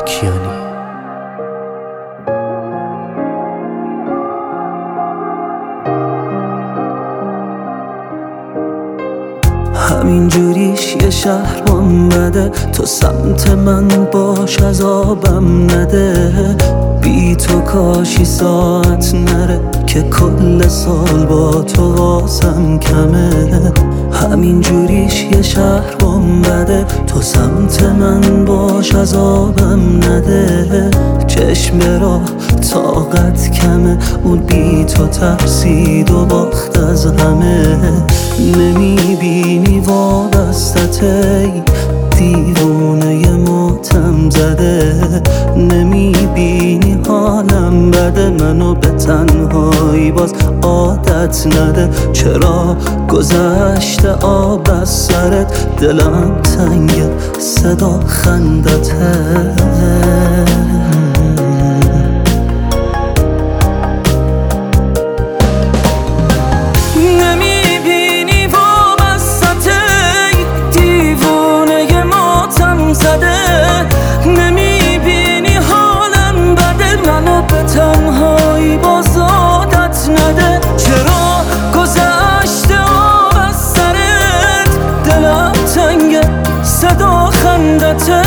کیانی. همین جوریش یه شهرم بده، تو سمت من باش عذابم نده. بی تو کاشی ساعت نره که کل سال با تو واسم کمه. همین جوریش یه شهرم بده، تو سمت من باش عذابم نده. چشم را طاقت کمه، اون بی تو ترسید و باخت از همه. نمیبینی وابستته، دیوونه ماتم زده. نمیبینی حالم بده، منو به تنهایی باز عادت نده. چرا گذشته آب از سرت، دلم تنگه صدا خندته. نمیبینی حالم بده، منو به تنهایی باز عادت نده. چرا گذشته آب از سرت، دلم تنگه صدا خندته.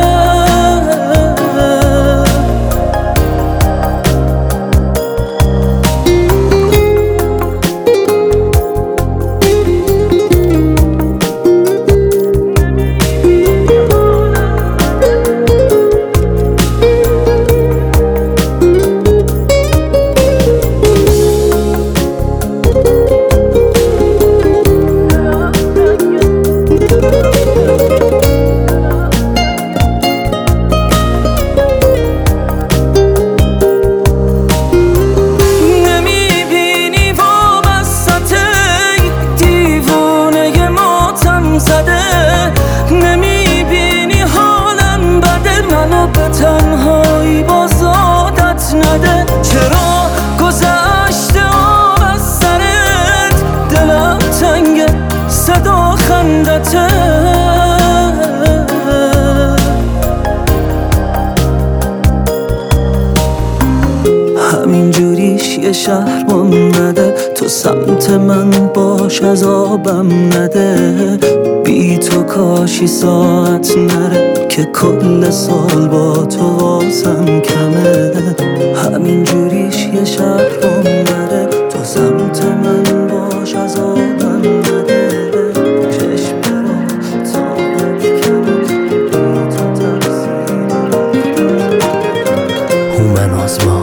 نمیبینی حالم بده، منو به تنهایی باز عادت نده. چرا گذشته آب از سرت، دلم تنگه صدا خندته. همین جوریش یه شهرم بده، تو سمت من باش عذابم نده. بی تو کاشی ساعت نره که کل سال با تو واسم کمه. همین جوریش یه شهرم بده، تو سمت من باش عذابم نده. چشم را طاقت کمه، بی تو ترسید هومن آزما.